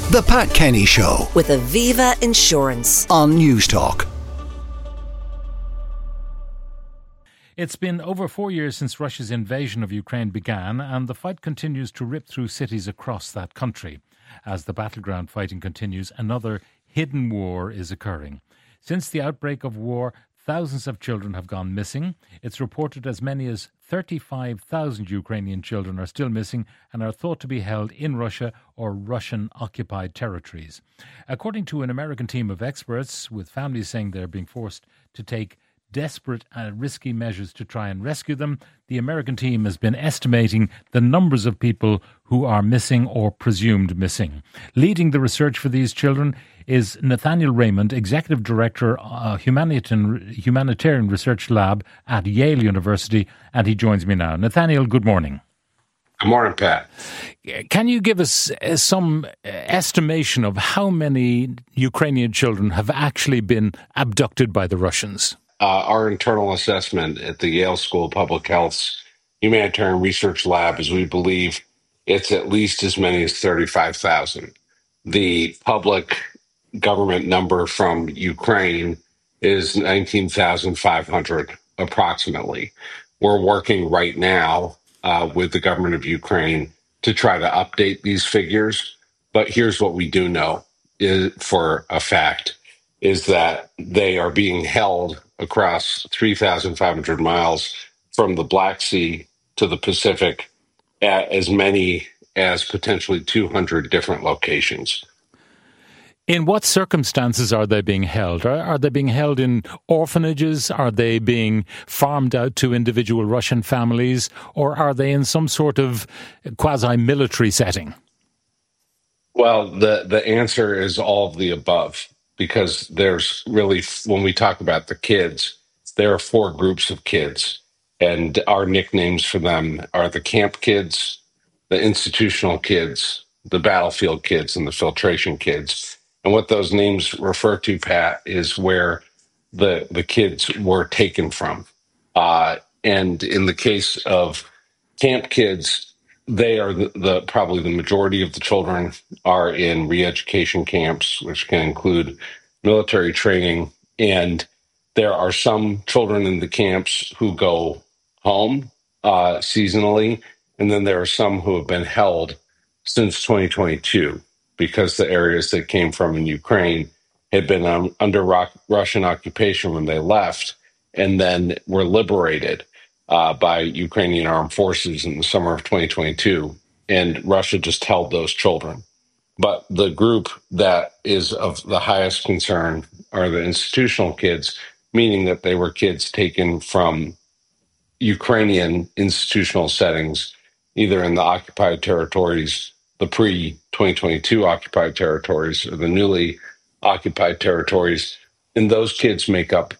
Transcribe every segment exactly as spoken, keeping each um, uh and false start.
The Pat Kenny Show with Aviva Insurance on Newstalk. It's been over four years since Russia's invasion of Ukraine began, and the fight continues to rip through cities across that country. As the battleground fighting continues, another hidden war is occurring. Since the outbreak of war, thousands of children have gone missing. It's reported as many as thirty-five thousand Ukrainian children are still missing and are thought to be held in Russia or Russian-occupied territories. According to an American team of experts, with families saying they're being forced to take desperate and risky measures to try and rescue them, the American team has been estimating the numbers of people who are missing or presumed missing. Leading the research for these children is Nathaniel Raymond, Executive Director, uh, Humanitarian, Humanitarian Research Lab at Yale University, and he joins me now. Nathaniel, good morning. Good morning, Pat. Can you give us uh, some estimation of how many Ukrainian children have actually been abducted by the Russians? Uh, our internal assessment at the Yale School of Public Health's Humanitarian Research Lab is we believe it's at least as many as thirty-five thousand. The public government number from Ukraine is nineteen thousand five hundred approximately. We're working right now uh, with the government of Ukraine to try to update these figures. But here's what we do know is, for a fact, is that they are being held across three thousand five hundred miles from the Black Sea to the Pacific at as many as potentially two hundred different locations. In what circumstances are they being held? Are, are they being held in orphanages? Are they being farmed out to individual Russian families? Or are they in some sort of quasi-military setting? Well, the, the answer is all of the above. Because there's really, when we talk about the kids, there are four groups of kids. And our nicknames for them are the camp kids, the institutional kids, the battlefield kids, and the filtration kids. And what those names refer to, Pat, is where the, the kids were taken from. Uh, and in the case of camp kids, they are the, the probably the majority of the children are in re-education camps, which can include military training. And there are some children in the camps who go home uh, seasonally. And then there are some who have been held since twenty twenty-two because the areas they came from in Ukraine had been um, under rock, Russian occupation when they left and then were liberated Uh, by Ukrainian armed forces in the summer of twenty twenty-two, and Russia just held those children. But the group that is of the highest concern are the institutional kids, meaning that they were kids taken from Ukrainian institutional settings, either in the occupied territories, the pre-twenty twenty-two occupied territories, or the newly occupied territories. And those kids make up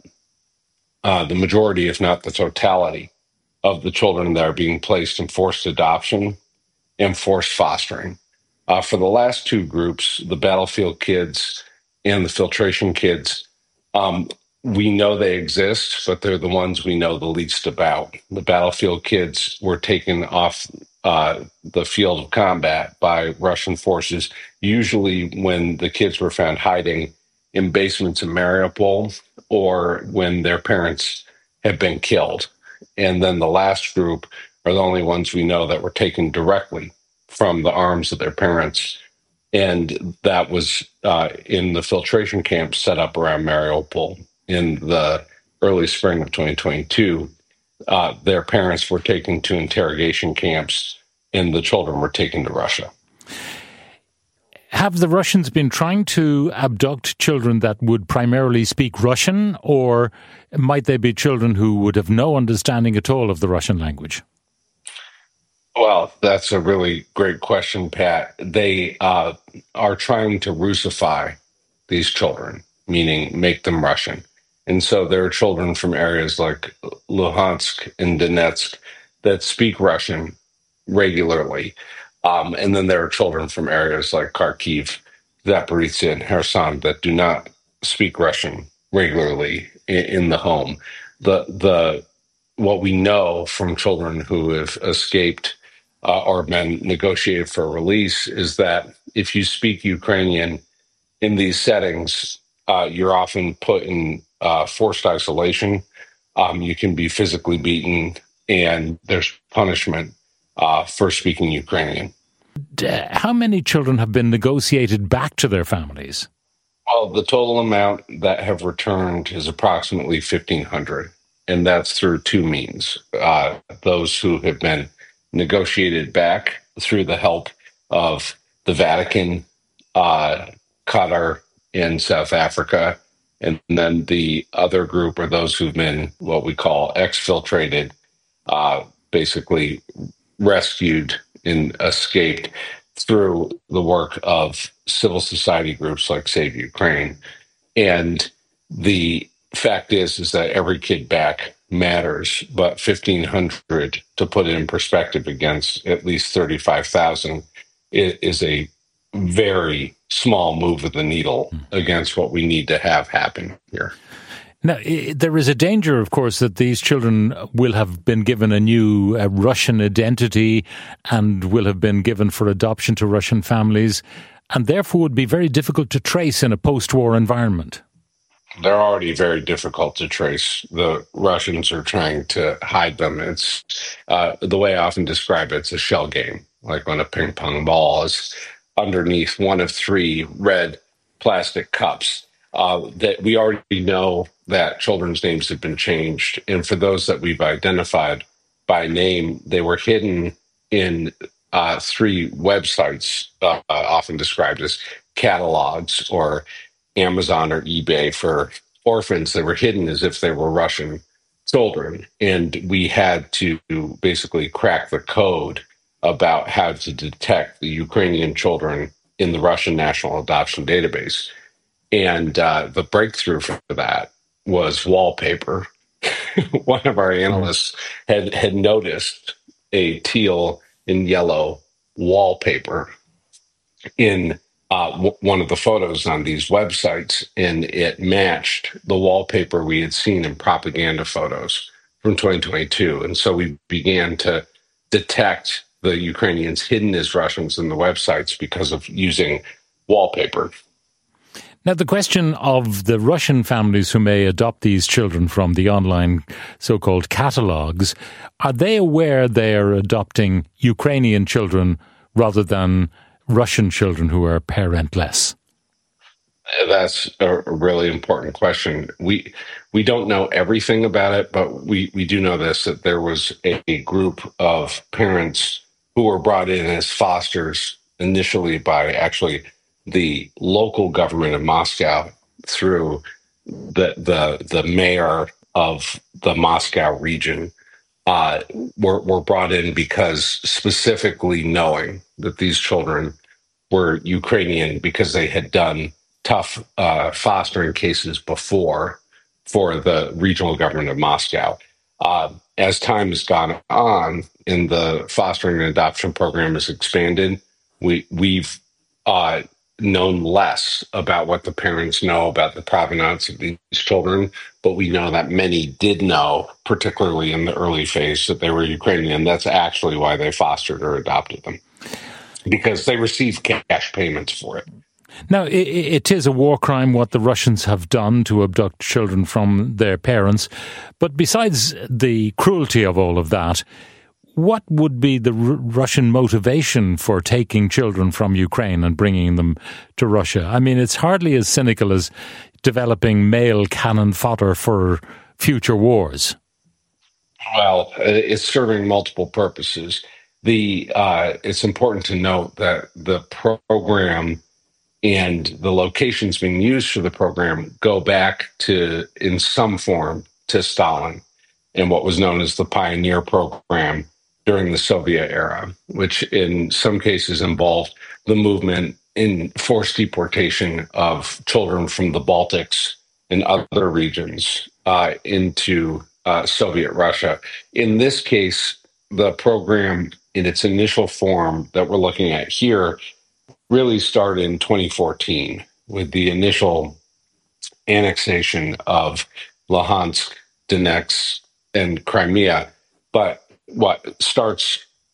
uh, the majority, if not the totality, of the children that are being placed in forced adoption and forced fostering. Uh, for the last two groups, the battlefield kids and the filtration kids, um, we know they exist, but they're the ones we know the least about. The battlefield kids were taken off uh, the field of combat by Russian forces, usually when the kids were found hiding in basements in Mariupol or when their parents had been killed. And then the last group are the only ones we know that were taken directly from the arms of their parents. And that was uh, in the filtration camps set up around Mariupol in the early spring of twenty twenty-two. Uh, their parents were taken to interrogation camps and the children were taken to Russia. Have the Russians been trying to abduct children that would primarily speak Russian, or might they be children who would have no understanding at all of the Russian language? Well, that's a really great question, Pat. They uh, are trying to Russify these children, meaning make them Russian. And so there are children from areas like Luhansk and Donetsk that speak Russian regularly. Um, and then there are children from areas like Kharkiv, Zaporizhzhia, and Kherson that do not speak Russian regularly in, in the home. The the what we know from children who have escaped uh, or been negotiated for release is that if you speak Ukrainian in these settings, uh, you're often put in uh, forced isolation. Um, you can be physically beaten, and there's punishment uh, for speaking Ukrainian. How many children have been negotiated back to their families? Well, the total amount that have returned is approximately fifteen hundred, and that's through two means. Uh, those who have been negotiated back through the help of the Vatican, uh, Qatar, and South Africa. And then the other group are those who've been what we call exfiltrated, uh, basically rescued and escaped through the work of civil society groups like Save Ukraine. And the fact is, is that every kid back matters, but fifteen hundred, to put it in perspective against at least thirty-five thousand, is a very small move of the needle against what we need to have happen here. Now, there is a danger, of course, that these children will have been given a new uh, Russian identity and will have been given for adoption to Russian families, and therefore would be very difficult to trace in a post-war environment. They're already very difficult to trace. The Russians are trying to hide them. It's uh, the way I often describe it, it's a shell game, like when a ping pong ball is underneath one of three red plastic cups. Uh, that we already know that children's names have been changed. And for those that we've identified by name, they were hidden in uh, three websites, uh, often described as catalogs, or Amazon or eBay for orphans. They were hidden as if they were Russian children. And we had to basically crack the code about how to detect the Ukrainian children in the Russian National Adoption Database. And uh, the breakthrough for that was wallpaper. One of our analysts had, had noticed a teal and yellow wallpaper in uh, w- one of the photos on these websites, and it matched the wallpaper we had seen in propaganda photos from twenty twenty-two. And so we began to detect the Ukrainians hidden as Russians in the websites because of using wallpaper. Now, the question of the Russian families who may adopt these children from the online so-called catalogues, are they aware they are adopting Ukrainian children rather than Russian children who are parentless? That's a really important question. We we don't know everything about it, but we, we do know this, that there was a, a group of parents who were brought in as fosters initially by actually the local government of Moscow through the the the mayor of the Moscow region, uh, were were brought in because specifically knowing that these children were Ukrainian because they had done tough uh, fostering cases before for the regional government of Moscow. Uh, as time has gone on and the fostering and adoption program has expanded, we we've uh, known less about what the parents know about the provenance of these children, but we know that many did know, particularly in the early phase, that they were Ukrainian. That's actually why they fostered or adopted them, because they received cash payments for it. Now, it, it is a war crime what the Russians have done to abduct children from their parents, but besides the cruelty of all of that, what would be the R- Russian motivation for taking children from Ukraine and bringing them to Russia? I mean, it's hardly as cynical as developing male cannon fodder for future wars. Well, it's serving multiple purposes. The uh, it's important to note that the program and the locations being used for the program go back to, in some form, to Stalin and what was known as the Pioneer Program during the Soviet era, which in some cases involved the movement in forced deportation of children from the Baltics and other regions uh, into uh, Soviet Russia. In this case, the program in its initial form that we're looking at here really started in twenty fourteen with the initial annexation of Luhansk, Donetsk, and Crimea. But what starts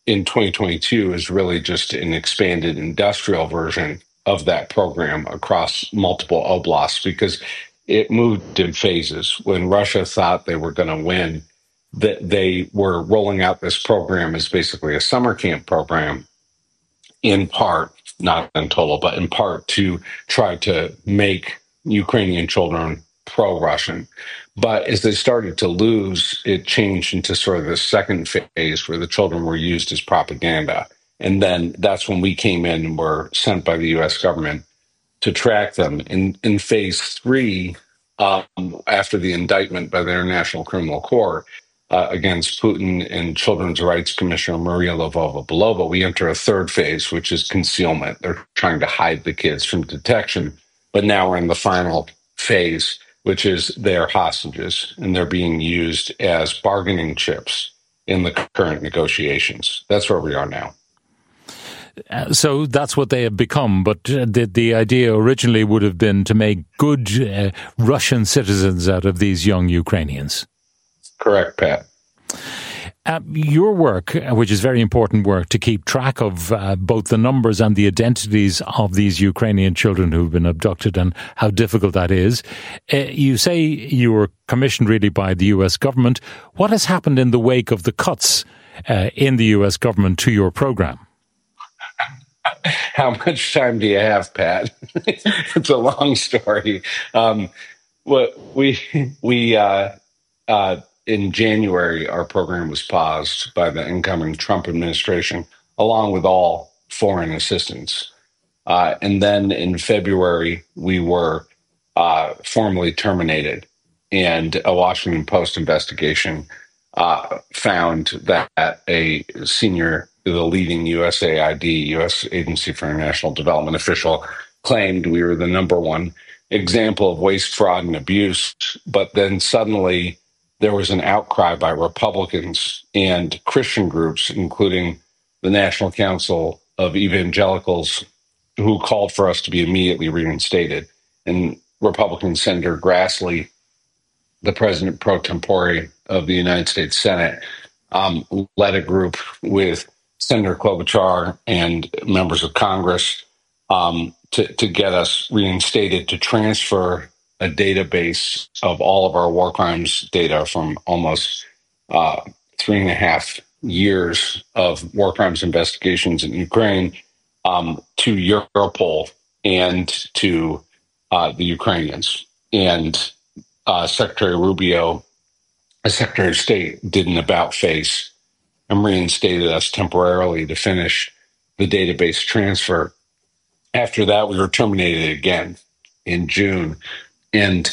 in twenty twenty-two is really just an expanded industrial version of that program across multiple oblasts, because it moved in phases. When Russia thought they were going to win, that they were rolling out this program as basically a summer camp program, in part, not in total, but in part to try to make Ukrainian children pro-Russian. But as they started to lose, it changed into sort of the second phase where the children were used as propaganda. And then that's when we came in and were sent by the U S government to track them. In, in phase three, um, after the indictment by the International Criminal Court uh, against Putin and Children's Rights Commissioner Maria Lvova-Belova, we enter a third phase, which is concealment. They're trying to hide the kids from detection. But now we're in the final phase, which is they're hostages, and they're being used as bargaining chips in the current negotiations. That's where we are now. Uh, so that's what they have become. But uh, the, the idea originally would have been to make good uh, Russian citizens out of these young Ukrainians. Correct, Pat. Uh, your work, which is very important work to keep track of uh, both the numbers and the identities of these Ukrainian children who've been abducted and how difficult that is. Uh, you say you were commissioned really by the U S government. What has happened in the wake of the cuts uh, in the U S government to your program? How much time do you have, Pat? It's a long story. Um, what we we uh, uh, in January, our program was paused by the incoming Trump administration, along with all foreign assistance. Uh, and then in February, we were uh, formally terminated, and a Washington Post investigation uh, found that a senior, the leading U S A I D, U S Agency for International Development official, claimed we were the number one example of waste, fraud, and abuse. But then suddenly there was an outcry by Republicans and Christian groups, including the National Council of Evangelicals, who called for us to be immediately reinstated. And Republican Senator Grassley, the president pro tempore of the United States Senate, um, led a group with Senator Klobuchar and members of Congress um, to, to get us reinstated, to transfer a database of all of our war crimes data from almost uh, three and a half years of war crimes investigations in Ukraine um, to Europol and to uh, the Ukrainians. And uh, Secretary Rubio, as Secretary of State, did an about-face and reinstated us temporarily to finish the database transfer. After that, we were terminated again in June. And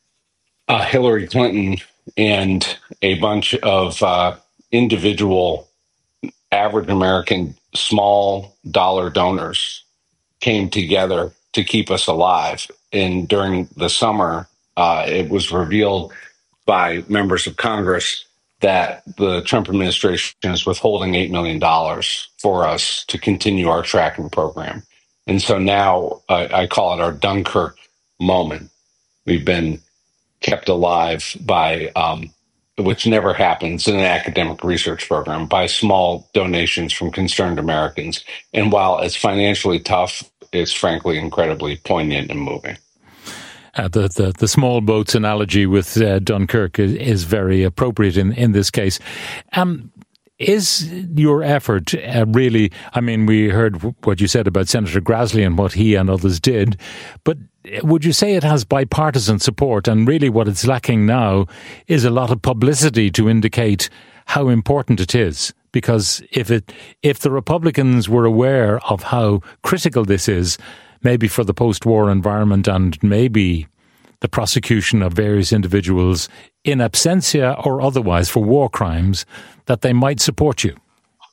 uh, Hillary Clinton and a bunch of uh, individual average American small dollar donors came together to keep us alive. And during the summer, uh, it was revealed by members of Congress that the Trump administration is withholding eight million dollars for us to continue our tracking program. And so now uh, I call it our Dunkirk moment. We've been kept alive by, um, which never happens in an academic research program, by small donations from concerned Americans. And while it's financially tough, it's frankly incredibly poignant and moving. Uh, the, the the small boats analogy with uh, Dunkirk is, is very appropriate in, in this case. Um, is your effort uh, really, I mean, we heard what you said about Senator Grassley and what he and others did, but would you say it has bipartisan support? And really what it's lacking now is a lot of publicity to indicate how important it is. Because if it if the Republicans were aware of how critical this is, maybe for the post-war environment and maybe the prosecution of various individuals in absentia or otherwise for war crimes, that they might support you.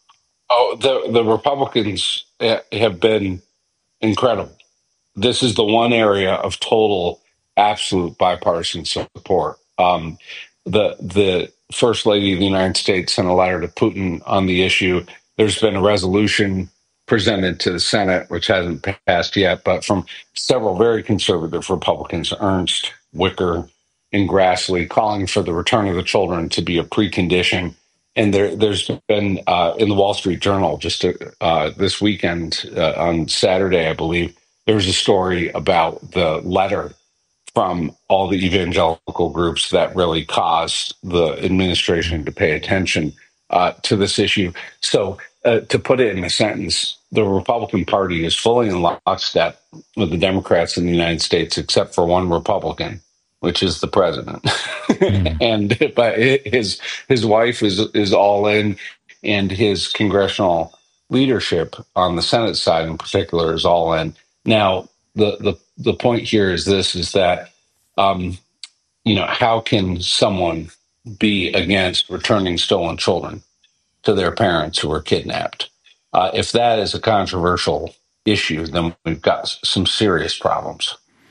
Oh, the, the Republicans have been incredible. This is the one area of total, absolute bipartisan support. Um, the the First Lady of the United States sent a letter to Putin on the issue. There's been a resolution presented to the Senate, which hasn't passed yet, but from several very conservative Republicans, Ernst, Wicker, and Grassley, calling for the return of the children to be a precondition. And there, there's been uh, in the Wall Street Journal just uh, this weekend uh, on Saturday, I believe, there was a story about the letter from all the evangelical groups that really caused the administration to pay attention uh, to this issue. So, uh, to put it in a sentence, the Republican Party is fully in lockstep with the Democrats in the United States, except for one Republican, which is the president. Mm. And but his his wife is is all in, and his congressional leadership on the Senate side in particular is all in. Now, the the the point here is this: is that um, you know, how can someone be against returning stolen children to their parents who were kidnapped? Uh, if that is a controversial issue, then we've got some serious problems.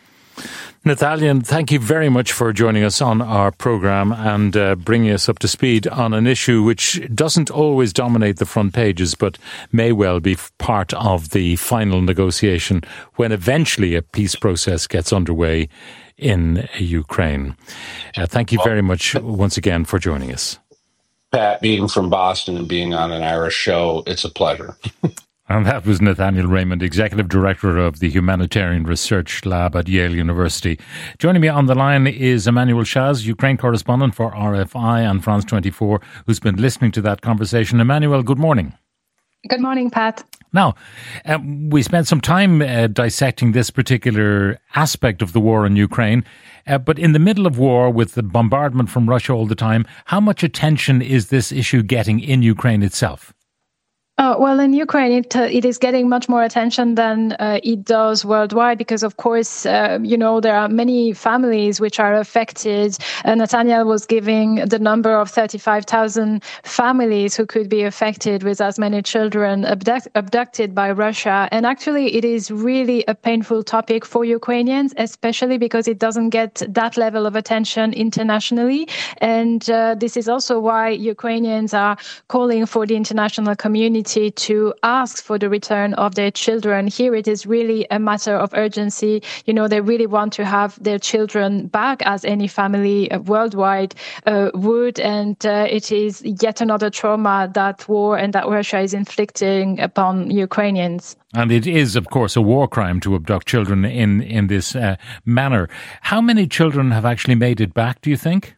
Nathaniel, thank you very much for joining us on our programme and uh, bringing us up to speed on an issue which doesn't always dominate the front pages, but may well be part of the final negotiation when eventually a peace process gets underway in Ukraine. Uh, thank you very much once again for joining us. Pat, being from Boston and being on an Irish show, it's a pleasure. And that was Nathaniel Raymond, Executive Director of the Humanitarian Research Lab at Yale University. Joining me on the line is Emmanuel Chaz, Ukraine correspondent for R F I and France twenty-four, who's been listening to that conversation. Emmanuel, good morning. Good morning, Pat. Now, uh, we spent some time uh, dissecting this particular aspect of the war in Ukraine, uh, but in the middle of war with the bombardment from Russia all the time, how much attention is this issue getting in Ukraine itself? Oh, well, in Ukraine, it, uh, it is getting much more attention than uh, it does worldwide because, of course, uh, you know, there are many families which are affected. Uh, Nathaniel was giving the number of thirty-five thousand families who could be affected with as many children abduct- abducted by Russia. And actually, it is really a painful topic for Ukrainians, especially because it doesn't get that level of attention internationally. And uh, this is also why Ukrainians are calling for the international community to ask for the return of their children. Here it is really a matter of urgency. You know, they really want to have their children back, as any family worldwide uh, would. And uh, it is yet another trauma that war and that Russia is inflicting upon Ukrainians. And it is, of course, a war crime to abduct children in, in this uh, manner. How many children have actually made it back, do you think?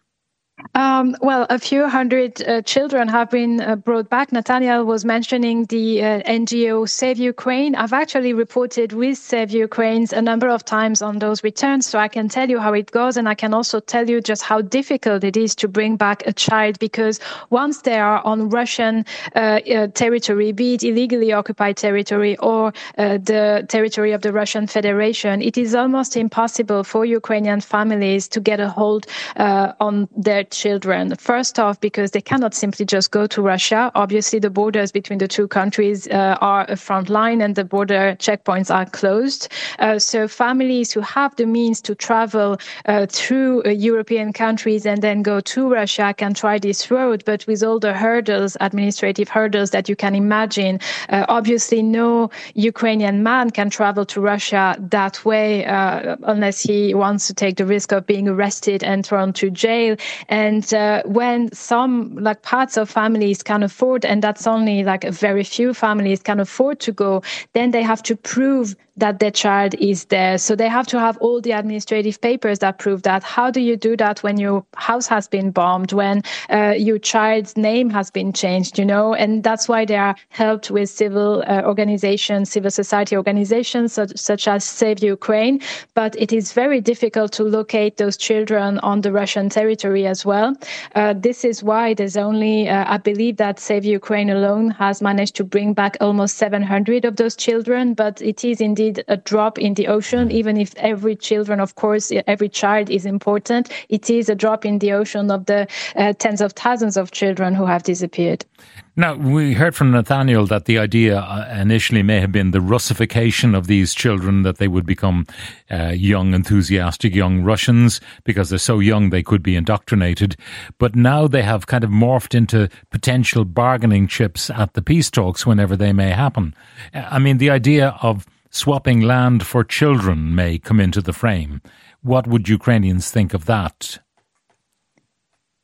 Um, well, a few hundred uh, children have been uh, brought back. Nathaniel was mentioning the uh, N G O Save Ukraine. I've actually reported with Save Ukraine a number of times on those returns, so I can tell you how it goes, and I can also tell you just how difficult it is to bring back a child, because once they are on Russian uh, uh, territory, be it illegally occupied territory or uh, the territory of the Russian Federation, it is almost impossible for Ukrainian families to get a hold uh, on their children. First off, because they cannot simply just go to Russia. Obviously, the borders between the two countries uh, are a front line and the border checkpoints are closed. Uh, so families who have the means to travel uh, through uh, European countries and then go to Russia can try this road, but with all the hurdles, administrative hurdles that you can imagine, uh, obviously no Ukrainian man can travel to Russia that way uh, unless he wants to take the risk of being arrested and thrown to jail. And uh, when some like parts of families can afford, and that's only like a very few families can afford to go, then they have to prove that their child is there. So they have to have all the administrative papers that prove that. How do you do that when your house has been bombed, when uh, your child's name has been changed, you know? And that's why they are helped with civil uh, organizations, civil society organizations such, such as Save Ukraine. But it is very difficult to locate those children on the Russian territory as well. Uh, this is why there's only, uh, I believe that Save Ukraine alone has managed to bring back almost seven hundred of those children, but it is indeed a drop in the ocean. Even if every children, of course, every child is important, it is a drop in the ocean of the uh, tens of thousands of children who have disappeared. Now, we heard from Nathaniel that the idea initially may have been the Russification of these children, that they would become uh, young, enthusiastic young Russians because they're so young they could be indoctrinated. But now they have kind of morphed into potential bargaining chips at the peace talks whenever they may happen. I mean, the idea of swapping land for children may come into the frame. What would Ukrainians think of that?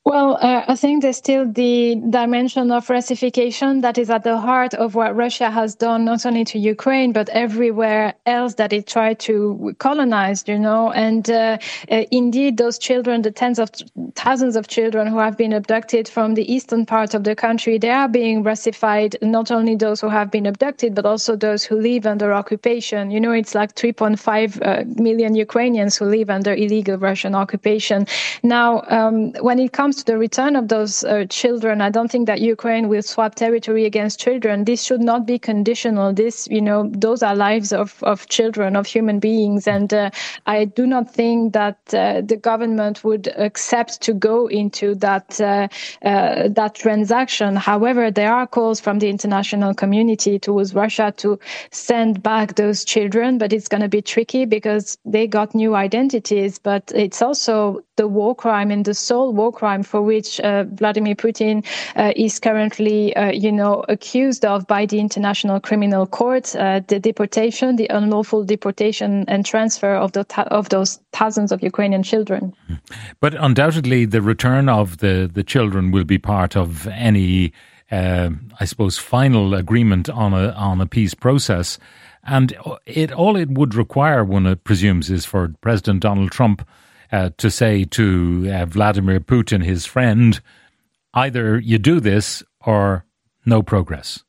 Well, uh, I think there's still the dimension of Russification that is at the heart of what Russia has done, not only to Ukraine, but everywhere else that it tried to colonize, you know. And uh, uh, indeed, those children, the tens of thousands of children who have been abducted from the eastern part of the country, they are being Russified, not only those who have been abducted, but also those who live under occupation. You know, it's like three point five uh, million Ukrainians who live under illegal Russian occupation. Now, um, when it comes to the return of those uh, children, I don't think that Ukraine will swap territory against children. This should not be conditional. This, you know, those are lives of, of children, of human beings. And uh, I do not think that uh, the government would accept to go into that, uh, uh, that transaction. However, there are calls from the international community towards Russia to send back those children, but it's going to be tricky because they got new identities. But it's also the war crime and the sole war crime for which uh, Vladimir Putin uh, is currently, uh, you know, accused of by the International Criminal Court, uh, the deportation, the unlawful deportation and transfer of the of those thousands of Ukrainian children. But undoubtedly, the return of the, the children will be part of any, uh, I suppose, final agreement on a on a peace process. And it all it would require, one presumes, is for President Donald Trump Uh, to say to uh, Vladimir Putin, his friend, either you do this or no progress.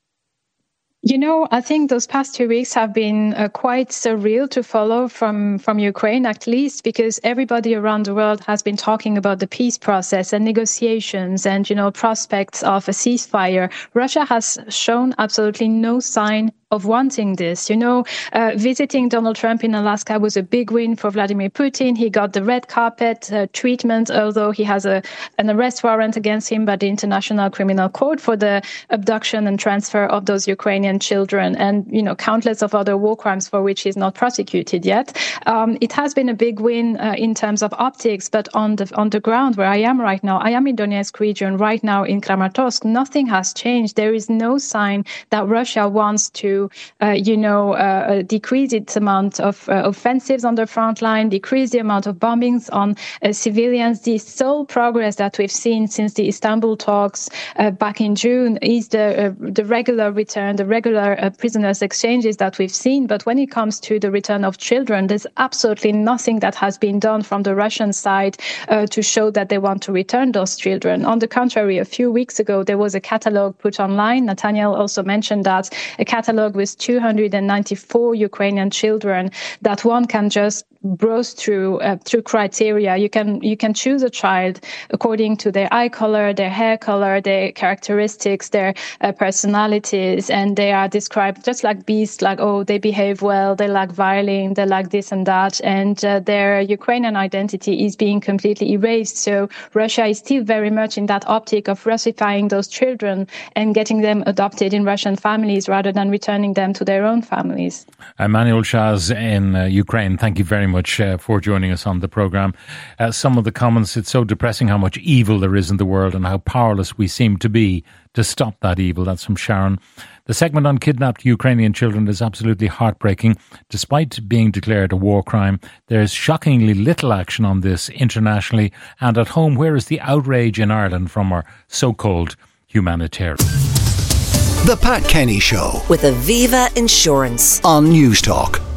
You know, I think those past two weeks have been uh, quite surreal to follow from, from Ukraine, at least, because everybody around the world has been talking about the peace process and negotiations and, you know, prospects of a ceasefire. Russia has shown absolutely no sign of wanting this. You know, uh, visiting Donald Trump in Alaska was a big win for Vladimir Putin. He got the red carpet uh, treatment, although he has a an arrest warrant against him by the International Criminal Court for the abduction and transfer of those Ukrainian children, and, you know, countless of other war crimes for which he's not prosecuted yet. Um, it has been a big win uh, in terms of optics, but on the on the ground where I am right now, I am in Donetsk region right now in Kramatorsk. Nothing has changed. There is no sign that Russia wants to Uh, you know, uh, decrease its amount of uh, offensives on the front line, decrease the amount of bombings on uh, civilians. The sole progress that we've seen since the Istanbul talks uh, back in June is the uh, the regular return, the regular uh, prisoners exchanges that we've seen. But when it comes to the return of children, there's absolutely nothing that has been done from the Russian side uh, to show that they want to return those children. On the contrary, a few weeks ago, there was a catalog put online. Nathaniel also mentioned that, a catalog with two hundred ninety-four Ukrainian children that one can just browse through uh, through criteria. You can you can choose a child according to their eye color, their hair color, their characteristics, their uh, personalities, and they are described just like beasts. Like, oh, they behave well, they like violin, they like this and that, and uh, their Ukrainian identity is being completely erased. So Russia is still very much in that optic of Russifying those children and getting them adopted in Russian families rather than returning them to their own families. Emmanuel Chaz in uh, Ukraine, thank you very much uh, for joining us on the programme. Uh, some of the comments, it's so depressing how much evil there is in the world and how powerless we seem to be to stop that evil. That's from Sharon. The segment on kidnapped Ukrainian children is absolutely heartbreaking. Despite being declared a war crime, there's shockingly little action on this internationally and at home. Where is the outrage in Ireland from our so-called humanitarians? The Pat Kenny Show with Aviva Insurance on News Talk.